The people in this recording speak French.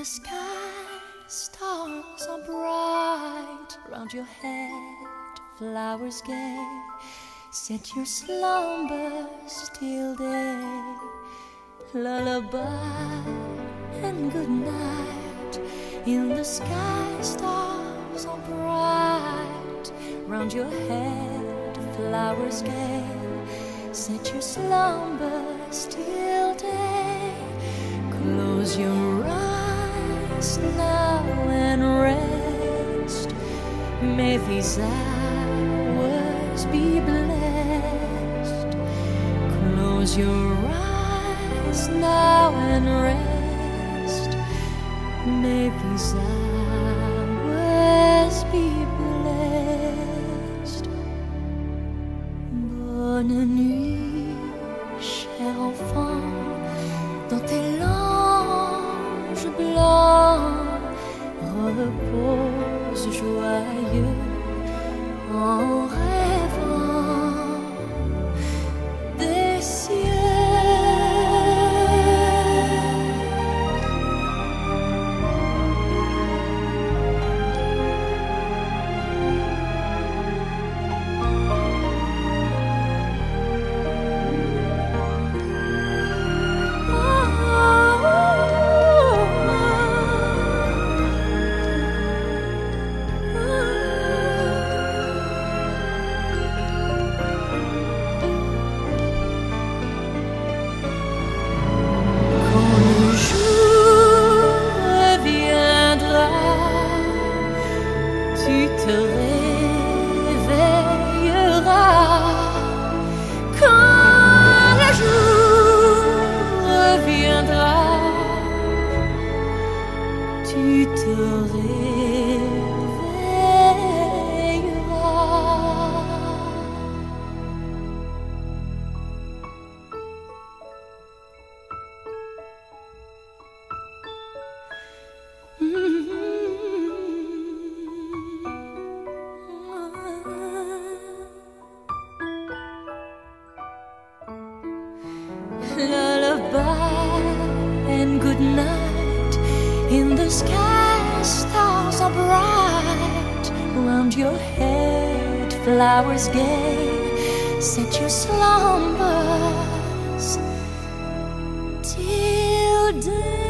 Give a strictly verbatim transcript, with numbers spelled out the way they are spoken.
the sky, stars are bright round your head, flowers gay. Set your slumbers till day. Lullaby and good night. In the sky, stars are bright round your head, flowers gay. Set your slumbers till day. Close your eyes now and rest. May these hours be blessed. Close your eyes now and rest. May these hours be blessed. Bonne nuit, cher enfant, dans tes langes blancs, repose joyeux en rêvant des cieux. Tu te réveilleras quand le jour reviendra. Tu te réveilleras. Mm-hmm. Lullaby and good night. In the sky, stars are bright round your head, flowers gay. Set your slumbers till day.